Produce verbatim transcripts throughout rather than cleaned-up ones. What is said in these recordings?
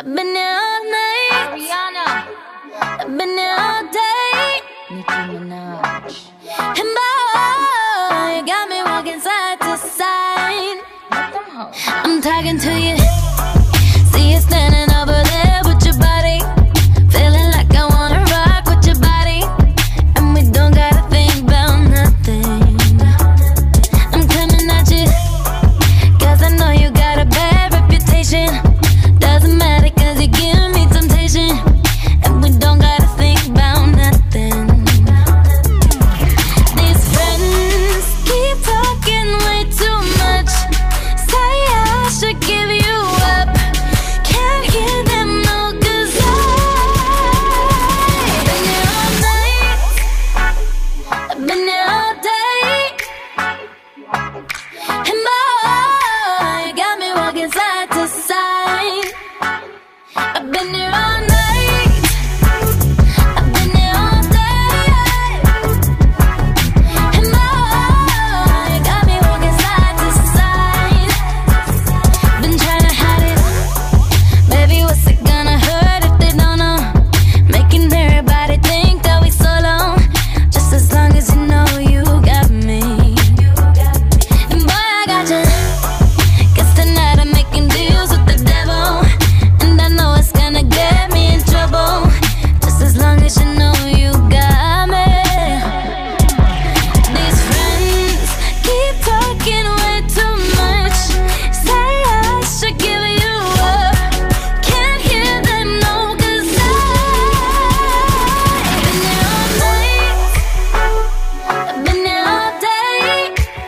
I've been here all night. Ariana, I've been here all day. Nicki Minaj. And boy, you got me walking side to side. Let them hoes. I'm talking to you. See you standing over there with your body. Feeling like I wanna rock with your body. And we don't gotta think about nothing. I'm coming at you, cause I know you got a bad reputation. Doesn't matter cause you give me temptation. And we don't gotta think about nothing. These friends keep talking way too much. Say I should give you up. Can't hear them no, cause I've been here all night. I've been here all day. And boy, you got me walking side to side. I've been here all night. I've been here all day. And boy, you got me walking side to side. Been trying to hide it. Baby, what's it gonna hurt if they don't know? Making everybody think that we solo. Just as long as you know you got me. And boy, I got you. Guess tonight I'm making deals with the devil. And I know it's gonna get me in trouble. Just as long as you know you got me. These friends keep talking way too much. Say I should give you up. Can't hear them no, cause I've been here all night. I've been here all day.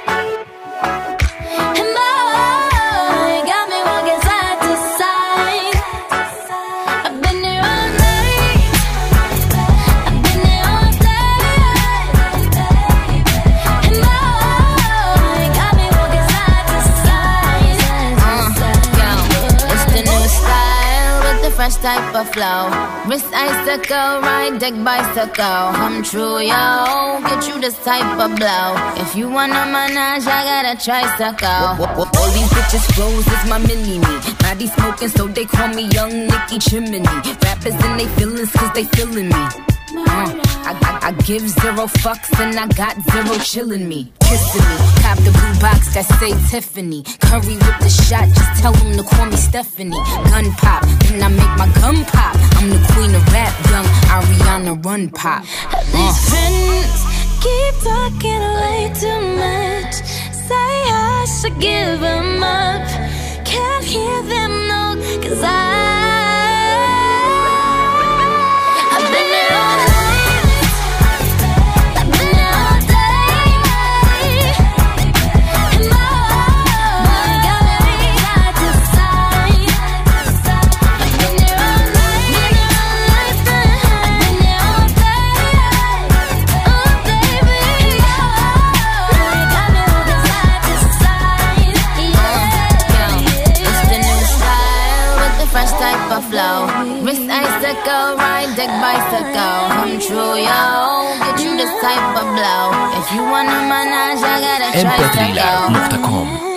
And boy, you got me walking side to side. I've been here all night. I've been here all day. And boy, you got me walking side to side. Yo, it's the new style with the fresh type of flow. Wrist icicle, ride deck bicycle. Come true, yo. Get you this type of blow. If you wanna manage, I got a tricycle. All these bitches flows is my mini-me. Body smoking, so they call me Young Nicki Chimney. Rappers in they feelings, cause they feeling me. Uh, I, I, I give zero fucks and I got zero chillin' me. Kissing me, cop the blue box that say Tiffany. Curry with the shot, just tell them to call me Stephanie. Gun pop, then I make my gun pop. I'm the queen of rap, young Ariana Run Pop. These friends keep talking way too much. Say I should give them up. Can't hear them no, cause I I've been here all night. I've been here all day. And boy, you got me side to side. I've been here all night. I've been here all day. Oh baby, you got me walking side to side. Yo, it's the new style with the fresh type of flow. Wrist icicle, ride deck bicycle. Come true, yo. Get you this type of blow. If you wanna manage, I got a إم بي ثري لاند tricycle. دوت كوم